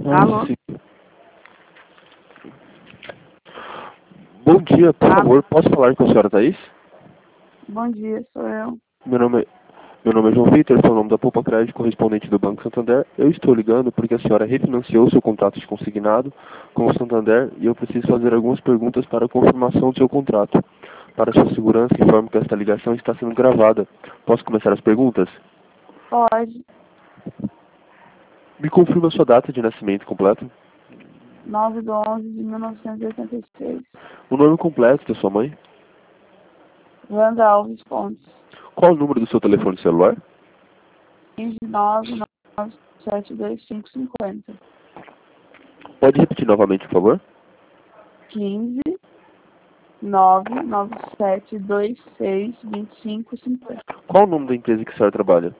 Alô? Sim. Bom dia, por favor, posso falar com a senhora Thaís? Bom dia, sou eu. Meu nome é João Vitor, sou o nome da Poupa Crédito, correspondente do Banco Santander. Eu estou ligando porque a senhora refinanciou seu contrato de consignado com o Santander e eu preciso fazer algumas perguntas para a confirmação do seu contrato. Para sua segurança, informo que esta ligação está sendo gravada. Posso começar as perguntas? Pode. Me confirma a sua data de nascimento completa, 9/11/1986. o nome completo da sua mãe, Wanda Alves Pontes. qual o número do seu telefone celular, 15 9972550. pode repetir novamente, por favor? 15 997262550. Qual o nome da empresa que a senhora trabalha?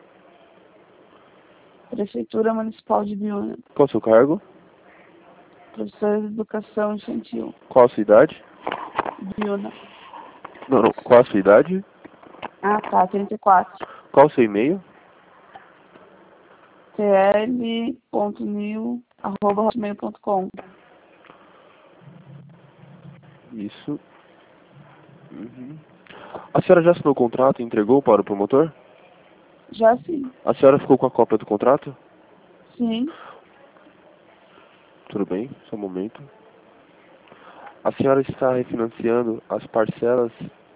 Prefeitura Municipal de Biúna. Qual o seu cargo? Professora de Educação Infantil. Qual a sua idade? Biúna. Não. Qual a sua idade? Ah, tá. 34. Qual o seu e-mail? tl.nil@hotmail.com. Isso. Uhum. A senhora já assinou o contrato e entregou para o promotor? Já sim. A senhora ficou com a cópia do contrato? Sim. Tudo bem, só um momento. A senhora está refinanciando as parcelas?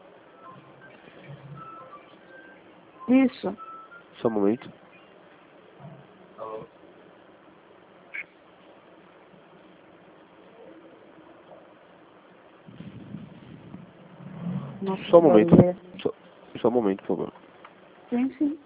Isso. Só um momento. Nossa, Só um que momento. barulho. Só um momento, por favor. Sim, sim.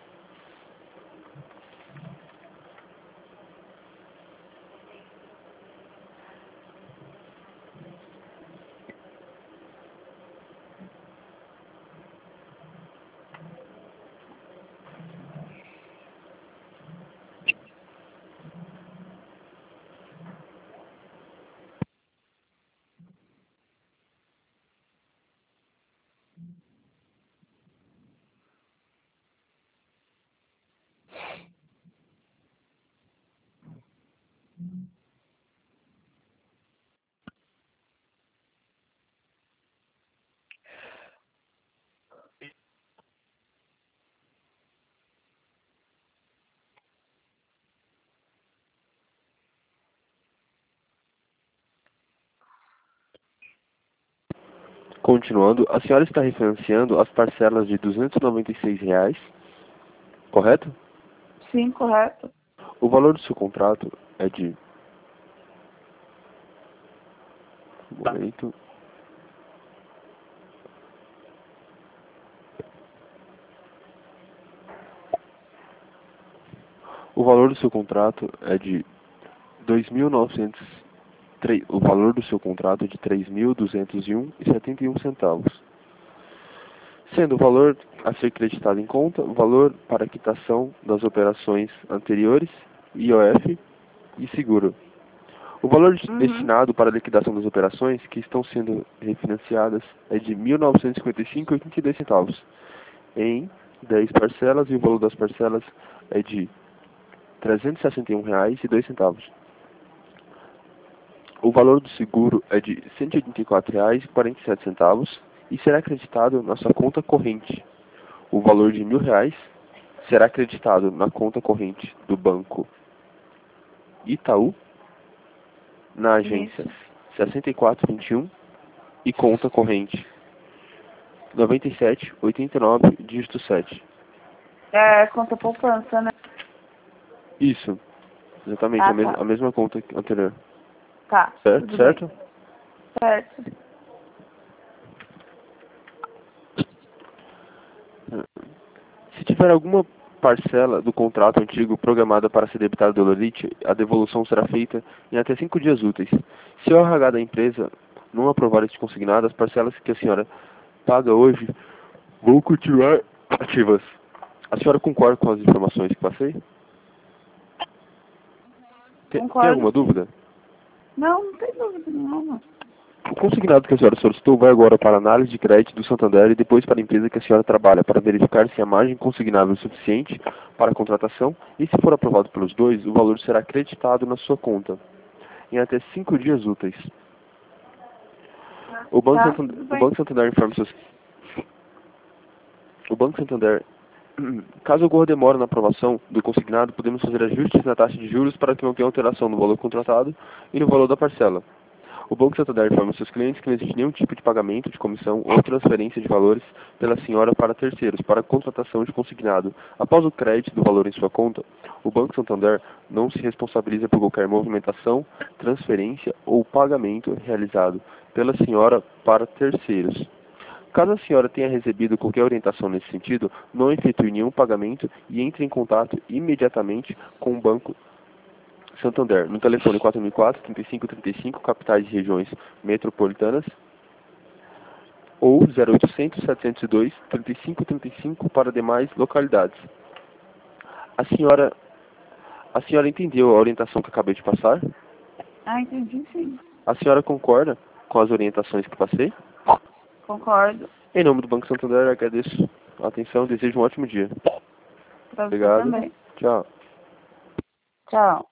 Continuando, a senhora está refinanciando as parcelas de R$ 296, correto? Sim, correto. O valor do seu contrato é de... Um momento. O valor do seu contrato é de 2.900. O valor do seu contrato é de 3.201,71 centavos, sendo o valor a ser creditado em conta o valor para quitação das operações anteriores, IOF e seguro. O valor destinado para a liquidação das operações que estão sendo refinanciadas é de 1.955,82 centavos em 10 parcelas e o valor das parcelas é de R$ 361,02. O valor do seguro é de R$ 184,47 e será acreditado na sua conta corrente. O valor de R$ 1.000 será acreditado na conta corrente do banco Itaú, na agência Isso. 6421 e conta corrente 9789, dígito 7. É conta poupança, né? Isso, exatamente, Ah, tá. a mesma conta anterior. Tá. Certo? Tudo bem. Certo? Certo. Se tiver alguma parcela do contrato antigo programada para ser debitada do Lolite, a devolução será feita em até 5 dias úteis. Se o RH da empresa não aprovar este consignado, as parcelas que a senhora paga hoje vão continuar ativas. A senhora concorda com as informações que passei? Tem Concordo, alguma sim. dúvida? Não tem dúvida nenhuma. O consignado que a senhora solicitou vai agora para a análise de crédito do Santander e depois para a empresa que a senhora trabalha, para verificar se a margem consignável é suficiente para a contratação e, se for aprovado pelos dois, o valor será acreditado na sua conta em até 5 dias úteis. O Banco Tá, Santander, tudo o bem. Banco Santander informa seus... O Banco Santander, caso ocorra demora na aprovação do consignado, podemos fazer ajustes na taxa de juros para que não tenha alteração no valor contratado e no valor da parcela. O Banco Santander informa seus clientes que não existe nenhum tipo de pagamento de comissão ou transferência de valores pela senhora para terceiros, para contratação de consignado. Após o crédito do valor em sua conta, o Banco Santander não se responsabiliza por qualquer movimentação, transferência ou pagamento realizado pela senhora para terceiros. Caso a senhora tenha recebido qualquer orientação nesse sentido, não efetue nenhum pagamento e entre em contato imediatamente com o Banco Santander, no telefone 4004-3535, capitais e regiões metropolitanas, ou 0800-702-3535 para demais localidades. A senhora entendeu a orientação que acabei de passar? Ah, entendi sim. A senhora concorda com as orientações que passei? Concordo. Em nome do Banco Santander, agradeço a atenção e desejo um ótimo dia. Pra você Obrigado. também. Tchau. Tchau.